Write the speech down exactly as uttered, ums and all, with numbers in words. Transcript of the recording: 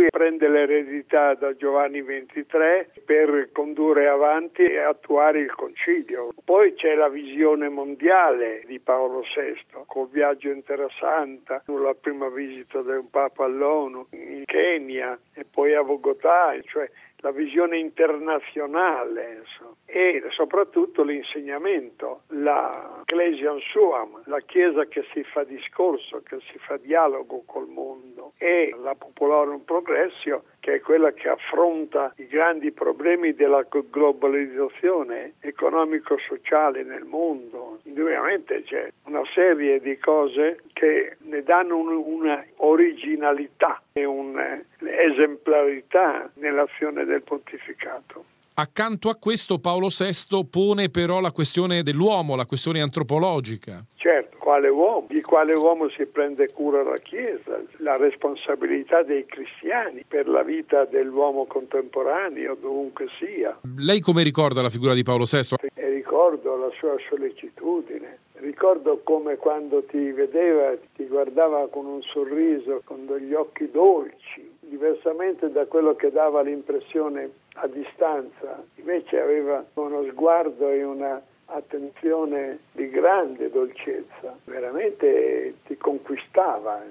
lui prende l'eredità da Giovanni ventitré per condurre avanti e attuare il concilio. Poi c'è la visione mondiale di Paolo sesto, col viaggio in Terra Santa, la prima visita del Papa all'ONU, in Kenya e poi a Bogotà, cioè la visione internazionale, insomma, e soprattutto l'insegnamento, la Ecclesiam Suam, la Chiesa che si fa discorso, che si fa dialogo col mondo, e la Popularum Progressio, che è quella che affronta i grandi problemi della globalizzazione economico-sociale nel mondo. Indubbiamente c'è una serie di cose che ne danno un, una originalità e un'esemplarità nell'azione del pontificato. Accanto a questo Paolo sesto pone però la questione dell'uomo, la questione antropologica. Certo, quale uomo? Di quale uomo si prende cura la Chiesa? La responsabilità dei cristiani per la vita dell'uomo contemporaneo, dovunque sia. Lei come ricorda la figura di Paolo sesto? E ricordo la sua sollecitudine. Ricordo come quando ti vedeva, ti guardava con un sorriso, con degli occhi dolci, diversamente da quello che dava l'impressione a distanza. Invece aveva uno sguardo e una attenzione di grande dolcezza, veramente ti conquistava.